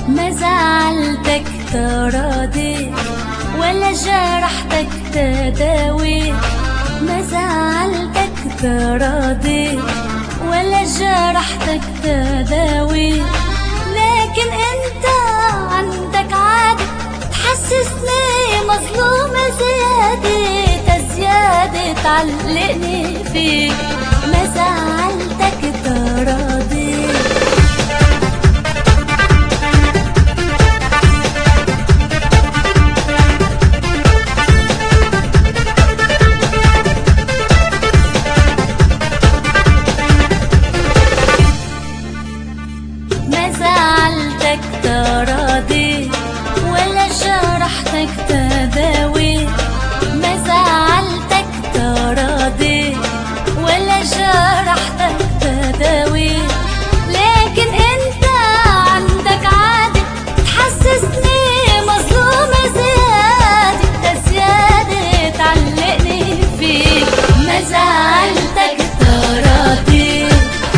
ما زعلتك تراضي ولا جرحتك تداوي، ما زعلتك تراضي ولا جرحتك تداوي، لكن انت عندك عادة تحسسني مظلومة زيادة زيادة تعلقني فيك، ما زعلتك تراضي. ما زعلتك تراضي ولا جرحتك تداوي، ما زعلتك تراضي ولا جرحتك تداوي، لكن انت عندك عادة تحسسني مظلومة زيادة زيادة تعلقني فيك، ما زعلتك تراضي.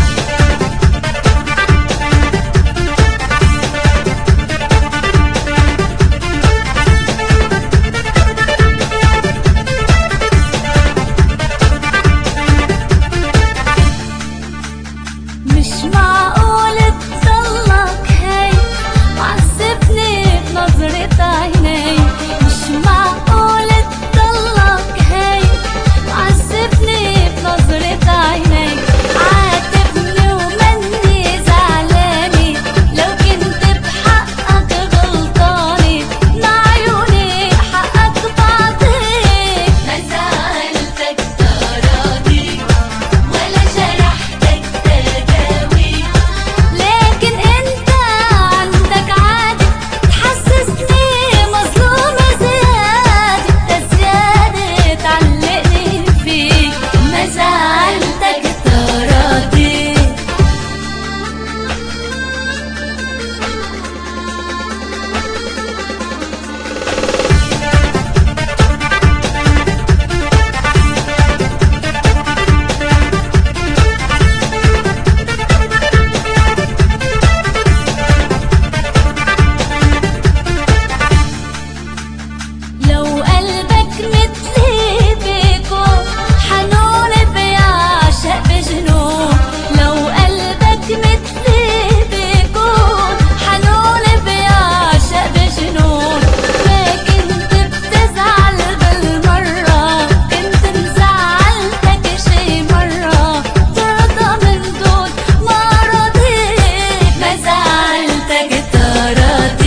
مش معقول تضلك هاي معذبني بنظرة عيني، مش معقول تضلك هاي معذبني بنظرة عيني، عاتبني ومني زعلاني لو كنت بحقك غلطاني، مع عيوني حقك بعطيك، ما زعلتك تراضي ولا جرحتك تداوي، لكن انت عندك عادة تحسسني مظلومة زيادة زيادة تعلقني فيك، ما زعلتك تراضي. لو قلبك مثلي بيكون حنون بيعشق بجنون، لو قلبك مثلي بيكون حنون بيعشق بجنون، ما كنت بتزعل بالمرة، كنت مزعلتك شي مرة، ترضى من دون ما رضيت، ما زعلتك تراضي.